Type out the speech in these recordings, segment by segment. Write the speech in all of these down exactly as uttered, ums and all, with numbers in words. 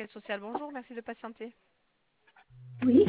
Enquête sociale, bonjour, merci de patienter. Oui.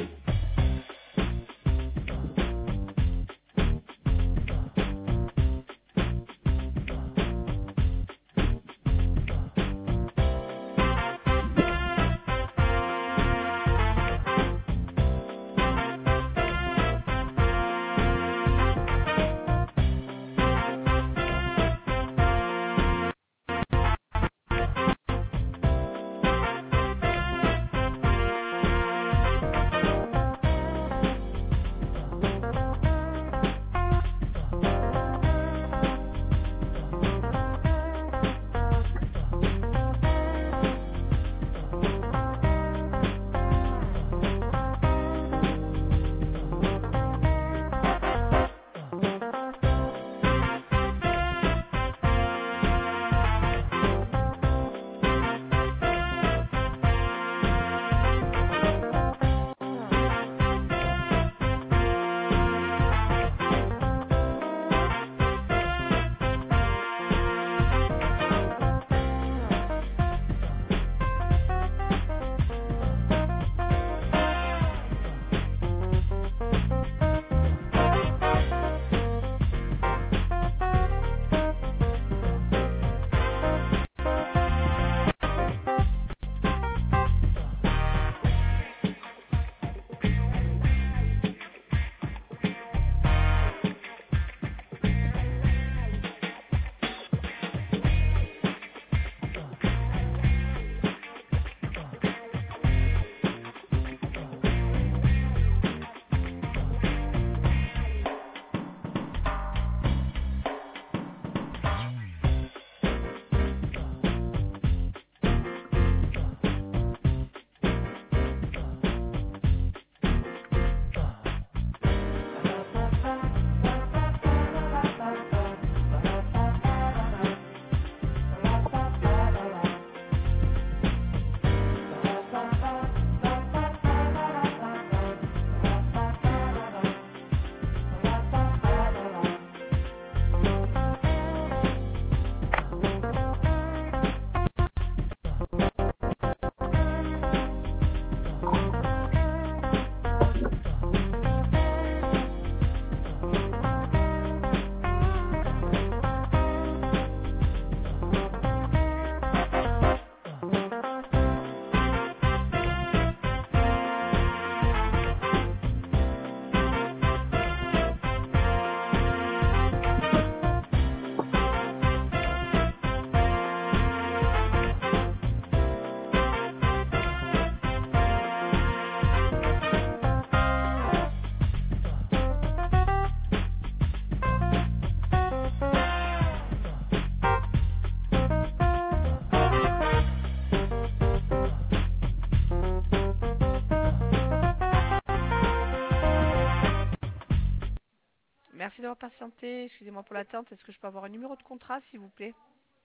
Merci d'avoir patienté, excusez-moi pour l'attente, est-ce que je peux avoir un numéro de contrat s'il vous plaît?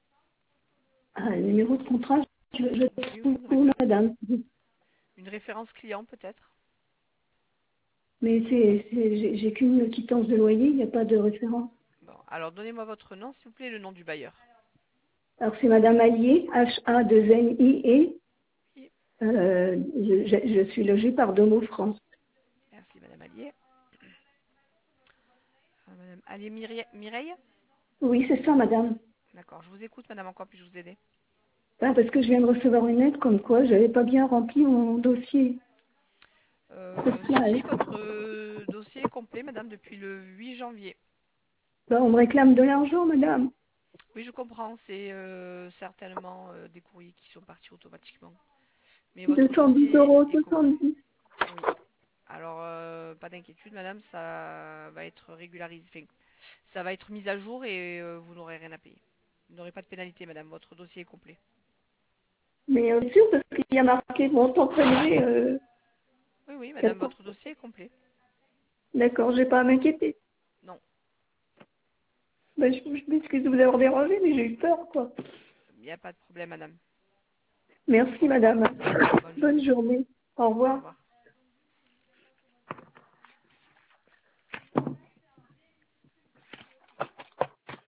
Un numéro de contrat, je, je Oui, trouve une, pour réfé- madame. une référence client peut-être? Mais c'est, c'est, j'ai j'ai qu'une quittance de loyer, il n'y a pas de référence. Bon, alors donnez-moi votre nom s'il vous plaît et le nom du bailleur. Alors c'est madame Allier, H A deux N I E. Oui, Euh, je, je- je suis logée par Domo France. merci madame Allier. Euh, Madame Allier Mireille, Mireille Oui, c'est ça, madame. D'accord, je vous écoute madame, encore puis-je vous aider? Ah, parce que je viens de recevoir une lettre comme quoi j'avais pas bien rempli mon dossier. Euh, C'est cela, si hein. votre euh, dossier est complet madame depuis le huit janvier. Bah, on me réclame de l'argent, madame. Oui, je comprends, c'est euh, certainement euh, des courriers qui sont partis automatiquement. Mais votre deux cent dix dossier euros, est complet. soixante-dix. Oui. Alors, euh, pas d'inquiétude, madame, ça va être régularisé. Enfin, ça va être mis à jour et euh, vous n'aurez rien à payer. Vous n'aurez pas de pénalité, madame. Votre dossier est complet. Mais euh, sûr, parce qu'il y a marqué montant prélevé. Euh, Oui, oui, madame, quatre- votre dossier est complet. D'accord, j'ai pas à m'inquiéter. Non, Ben, je, je m'excuse de vous avoir dérangé, mais j'ai eu peur, quoi. il n'y a pas de problème, madame. Merci, Au revoir. madame. Bonne Bonne journée. journée. Au Au revoir. revoir.